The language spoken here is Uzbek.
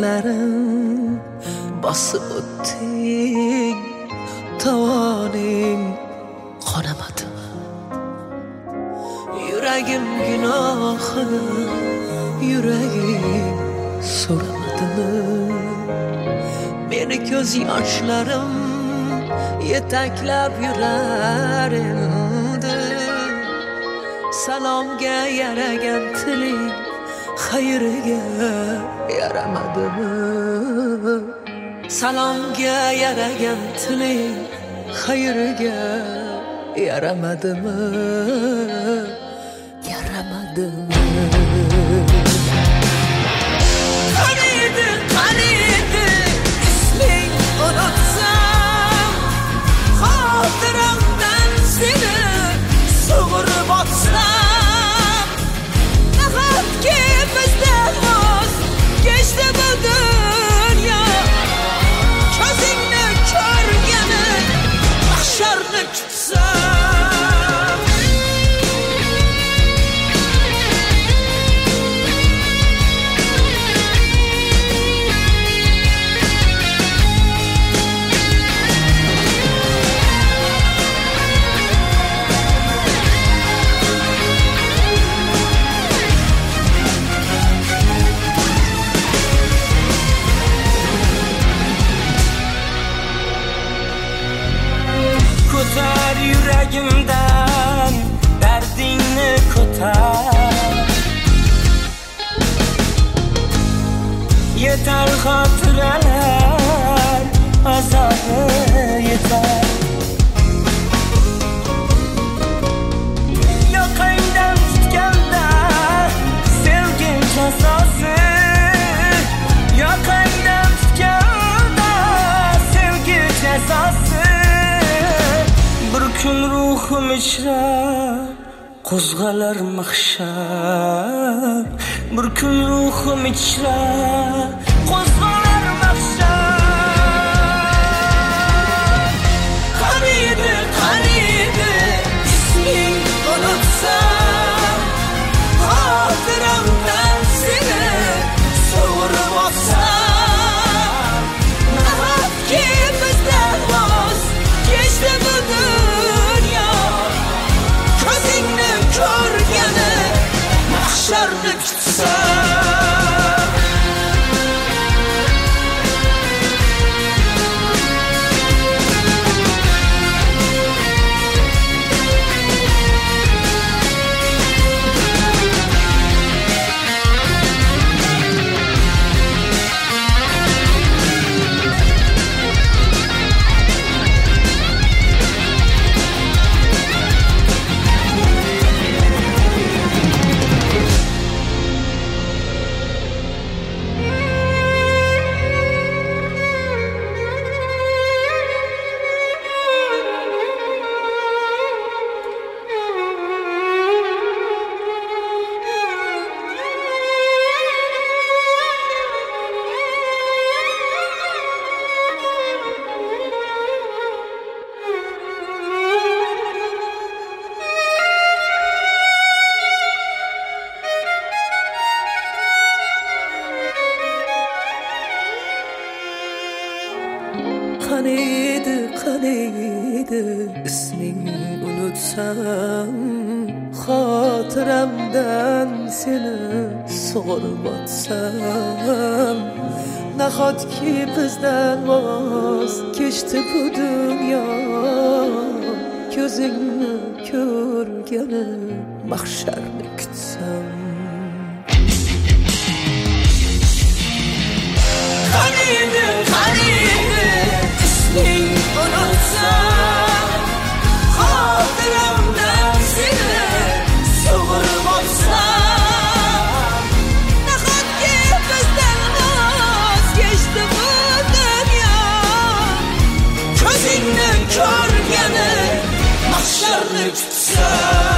yo'llarim bosib o'tding, tovoning qonamadimi? Yuragim gunohini, yuragim so'ramadimi? Meni ko'z yoshlarim yetaklab yurar endi. Salomga yaragan tiling xayriga yaramadimi? Salomga yaragan tiling xayriga yaramadimi? Yaramadimi? Qaniydi isming unutsam, xotiramdan seni sug'urib otsam, nahotki bizdan voz kechdi bu dunyo, ko'zingni ko'rgani mahsharni kutsam. Ko'tar yuragimdan dardingni ko'tar, yetar xotiralar azobi yetar. Yoqangdan tutganda sevgim jazosi, yoqangdan tutganda sevgi jazosi. Bir kun ruhim ichra qo'zg'alar mahshar, bir kun ruhim ichra qo'zg'alar mahshar. Qaniydi isming unutsam, xotiramdan seni sug'urib otsam, nahotki bizdan voz kechdi bu dunyo, ko'zingni ko'rgani mahsharni kutsam. Qaniydi isming unutsam, xotiramdan seni sug'urib otsam, nahotki bizdan voz kechdi bu dunyo, ko'zingni ko'rgani mahsharni kutsam. Qaniydi isming unutsam, xotiramdan seni sug'urib otsam, nahotki bizdan voz kechdi bu dunyo, ko'zingni ko'rgani mahsharni kutsam.